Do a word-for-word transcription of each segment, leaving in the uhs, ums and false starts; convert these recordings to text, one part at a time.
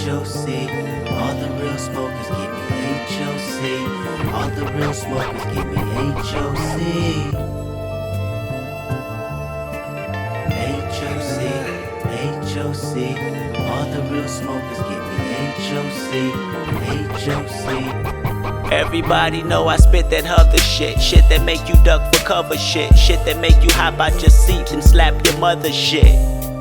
H O C. All the real smokers give me H O C. All the real smokers give me H O C. H O C, H O C. All the real smokers give me H O C, H O C. Everybody know I spit that other shit. Shit that make you duck for cover shit. Shit that make you hop out your seat and slap your mother shit.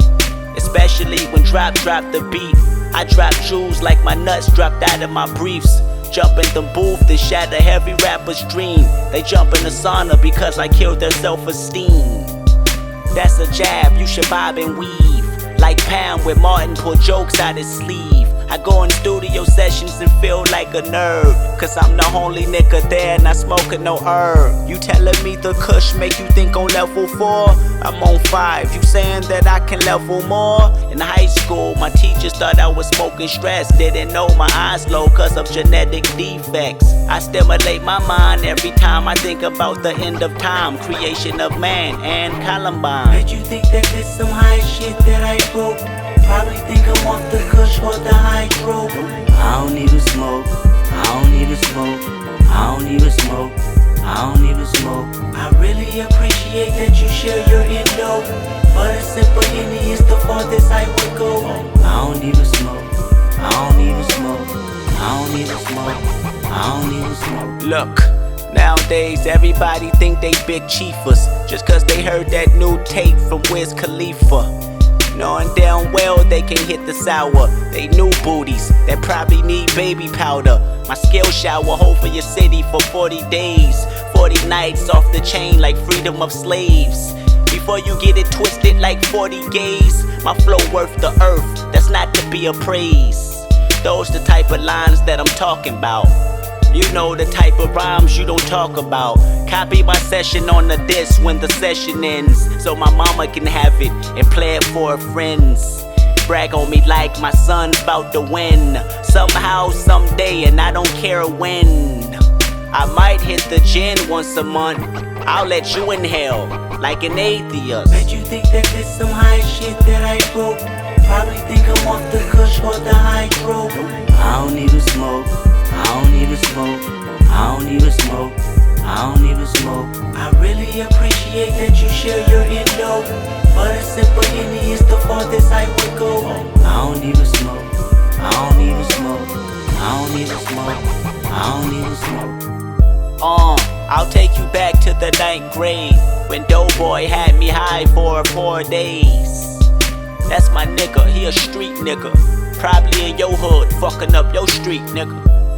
Especially when drop drop the beat. I drop jewels like my nuts dropped out of my briefs. Jump in the booth and shatter every rapper's dream. They jump in the sauna because I killed their self-esteem. That's a jab, you should bob and weave. Like Pam with Martin pull jokes out his sleeve. I go in studio sessions and feel like a nerd, cause I'm the only nigga there not smoking no herb. You telling me the kush make you think on level four? I'm on five, you saying that I can level more? In high school, my teachers thought I was smoking stress. Didn't know my eyes low cause of genetic defects. I stimulate my mind every time I think about the end of time, creation of man and Columbine. Bet you think that this some high shit that I wrote? Probably think I'm off the kush or the hydro. I don't even smoke, I don't even smoke, I don't even smoke, I don't even smoke. I really appreciate that you share your endo, but a simple Henny is the farthest I would go. I don't even smoke, I don't even smoke, I don't even smoke, I don't even smoke. Look, nowadays everybody think they big chiefers just cause they heard that new tape from Wiz Khalifa. Knowing damn well they can hit the sour. They new booties that probably need baby powder. My skill shower hold for your city for forty days, forty nights off the chain like freedom of slaves. Before you get it twisted like forty gays, my flow worth the earth, that's not to be appraised. Those the type of lines that I'm talking about. You know the type of rhymes you don't talk about. Copy my session on the disc when the session ends, so my mama can have it and play it for her friends. Brag on me like my son's about to win. Somehow, someday, and I don't care when. I might hit the gin once a month. I'll let you inhale like an atheist. Bet you think that this some high shit that I wrote? Probably think I'm off the kush or the hydro. I don't even smoke, I don't even smoke, I don't even smoke, I don't even smoke. I really appreciate that you share your endo, but a simple Henny is the farthest I would go. I don't even smoke, I don't even smoke, I don't even smoke, I don't even smoke. Uh, I'll take you back to the ninth grade when Doughboy had me high for four days. That's my nigga, he a street nigga. Probably in your hood, fucking up your street, nigga.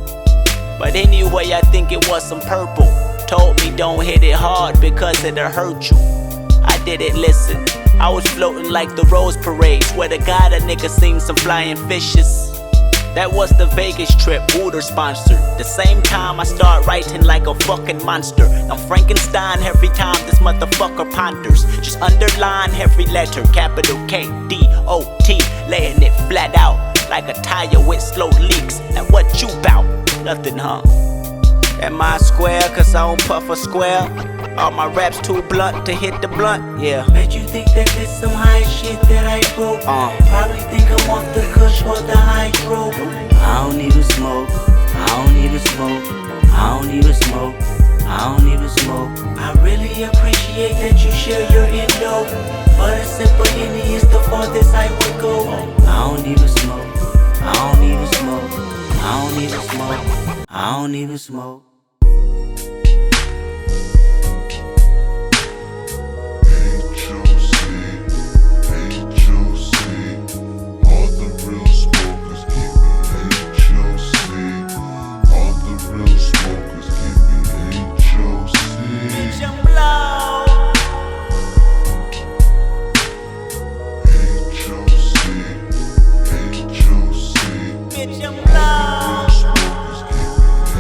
But anyway, I think it was some purple. Told me don't hit it hard because it'll hurt you. I didn't listen. I was floating like the Rose Parade. Swear to God, a nigga seen some flying fishes. That was the Vegas trip, Wooter sponsored. The same time I start writing like a fucking monster. I'm Frankenstein every time this motherfucker ponders. Just underline every letter, capital K D O T, laying it flat out like a tire with slow leaks. Now what you bout? Nothing, huh? Am I square cause I don't puff a square? Are my raps too blunt to hit the blunt? Yeah. Bet you think that this some high shit that I wrote? Uh. Probably think I'm off the kush or the hydro. I don't even smoke, I don't even smoke, I don't even smoke, I don't even smoke. I really appreciate that you share your endo, but a simple Henny is the farthest I would go. I don't even smoke, I don't even smoke, I don't even smoke, I don't even smoke.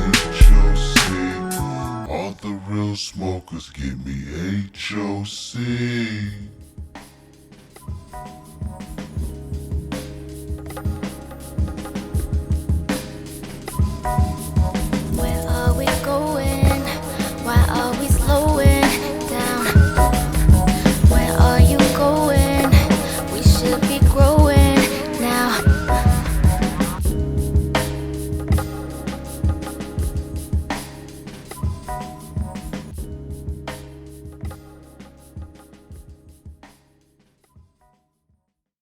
Smokers give me H O C.